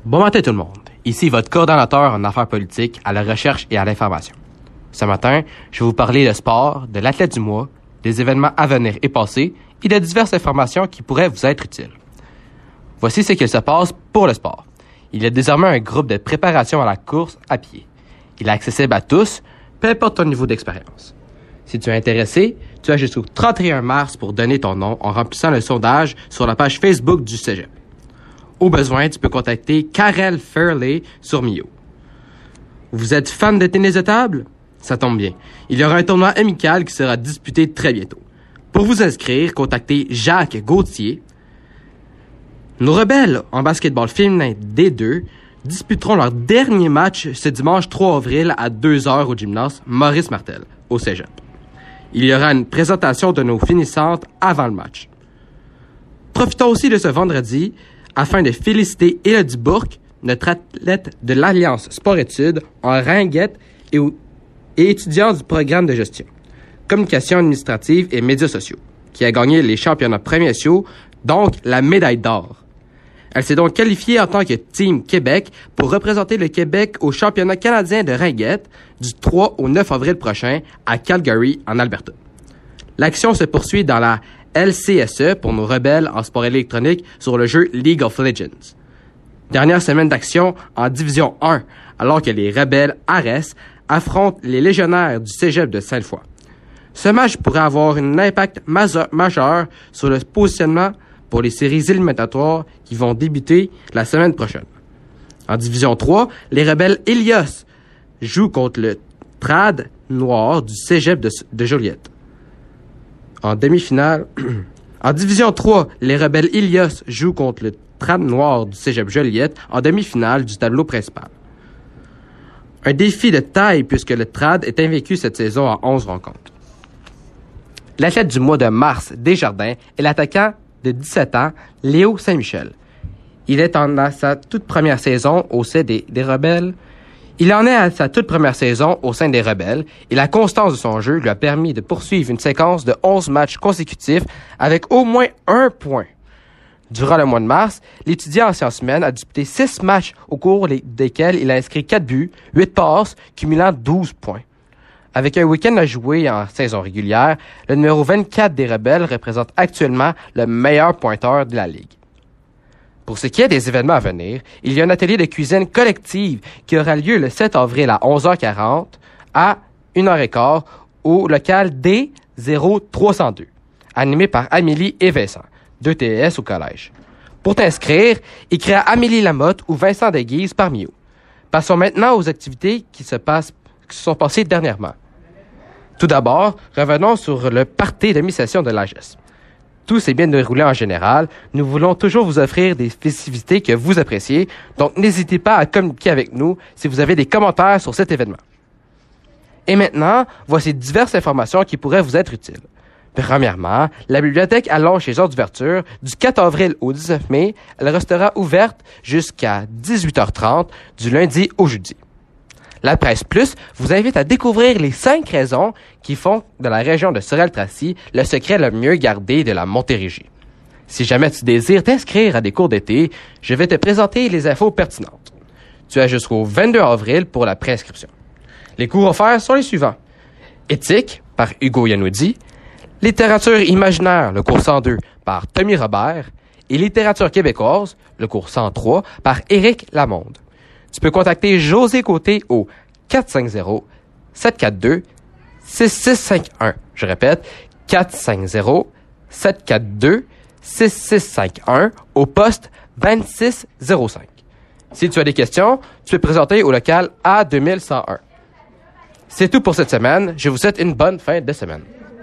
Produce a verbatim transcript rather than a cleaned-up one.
Bon matin tout le monde. Ici votre coordonnateur en affaires politiques, à la recherche et à l'information. Ce matin, je vais vous parler de sport, de l'athlète du mois, des événements à venir et passés et de diverses informations qui pourraient vous être utiles. Voici ce qu'il se passe pour le sport. Il y a désormais un groupe de préparation à la course à pied. Il est accessible à tous, peu importe ton niveau d'expérience. Si tu es intéressé, tu as jusqu'au trente et un mars pour donner ton nom en remplissant le sondage sur la page Facebook du Cégep. Au besoin, tu peux contacter Karel Fairley sur Mio. Vous êtes fan de tennis de table? Ça tombe bien. Il y aura un tournoi amical qui sera disputé très bientôt. Pour vous inscrire, contactez Jacques Gauthier. Nos rebelles en basketball féminin D deux disputeront leur dernier match ce dimanche trois avril à deux heures au gymnase Maurice Martel, au Cégep. Il y aura une présentation de nos finissantes avant le match. Profitons aussi de ce vendredi afin de féliciter Élodie Bourque, notre athlète de l'Alliance Sport-Études en ringuette et, et étudiante du programme de gestion, communication administrative et médias sociaux, qui a gagné les championnats provinciaux, donc la médaille d'or. Elle s'est donc qualifiée en tant que Team Québec pour représenter le Québec au championnat canadien de ringuette du trois au neuf avril prochain à Calgary, en Alberta. L'action se poursuit dans la L C S E pour nos rebelles en sport électronique sur le jeu League of Legends. Dernière semaine d'action en Division un, alors que les rebelles Ares affrontent les légionnaires du Cégep de Sainte-Foy. Ce match pourrait avoir un impact maso- majeur sur le positionnement pour les séries éliminatoires qui vont débuter la semaine prochaine. En Division trois, les rebelles Helios jouent contre le Trad Noir du Cégep de, de Joliette. En demi-finale, en Division trois, les rebelles Helios jouent contre le Trad Noir du Cégep Joliette en demi-finale du tableau principal. Un défi de taille puisque le Trad est invaincu cette saison en onze rencontres. L'athlète du mois de mars, Desjardins, est l'attaquant de dix-sept ans, Léo Saint-Michel. Il est en à sa toute première saison au sein des, des Rebelles. Il en est à sa toute première saison au sein des Rebelles et la constance de son jeu lui a permis de poursuivre une séquence de onze matchs consécutifs avec au moins un point. Durant le mois de mars, l'étudiant en sciences humaines a disputé six matchs au cours desquels il a inscrit quatre buts, huit passes, cumulant douze points. Avec un week-end à jouer en saison régulière, le numéro vingt-quatre des Rebelles représente actuellement le meilleur pointeur de la Ligue. Pour ce qui est des événements à venir, il y a un atelier de cuisine collective qui aura lieu le sept avril à onze heures quarante à une heure quinze au local D zéro trois cent deux, animé par Amélie et Vincent, deux T S au collège. Pour t'inscrire, écris à Amélie Lamotte ou Vincent Deguise par Mio. Passons maintenant aux activités qui se, passent, qui se sont passées dernièrement. Tout d'abord, revenons sur le party de mi-session de l'A G E S. Tout s'est bien déroulé en général. Nous voulons toujours vous offrir des festivités que vous appréciez, donc n'hésitez pas à communiquer avec nous si vous avez des commentaires sur cet événement. Et maintenant, voici diverses informations qui pourraient vous être utiles. Premièrement, la bibliothèque allonge ses heures d'ouverture du quatre avril au dix-neuf mai. Elle restera ouverte jusqu'à dix-huit heures trente du lundi au jeudi. La Presse Plus vous invite à découvrir les cinq raisons qui font de la région de Sorel-Tracy le secret le mieux gardé de la Montérégie. Si jamais tu désires t'inscrire à des cours d'été, je vais te présenter les infos pertinentes. Tu as jusqu'au vingt-deux avril pour la préinscription. Les cours offerts sont les suivants. Éthique par Hugo Yanoudi, littérature imaginaire, le cours cent deux par Tommy Robert et littérature québécoise, le cours cent trois par Éric Lamonde. Tu peux contacter José Côté au quatre cinq zéro, sept quatre deux, six six cinq un. Je répète, quatre cinq zéro, sept quatre deux, six six cinq un au poste vingt-six zéro cinq. Si tu as des questions, tu peux présenter au local A deux mille cent un. C'est tout pour cette semaine. Je vous souhaite une bonne fin de semaine.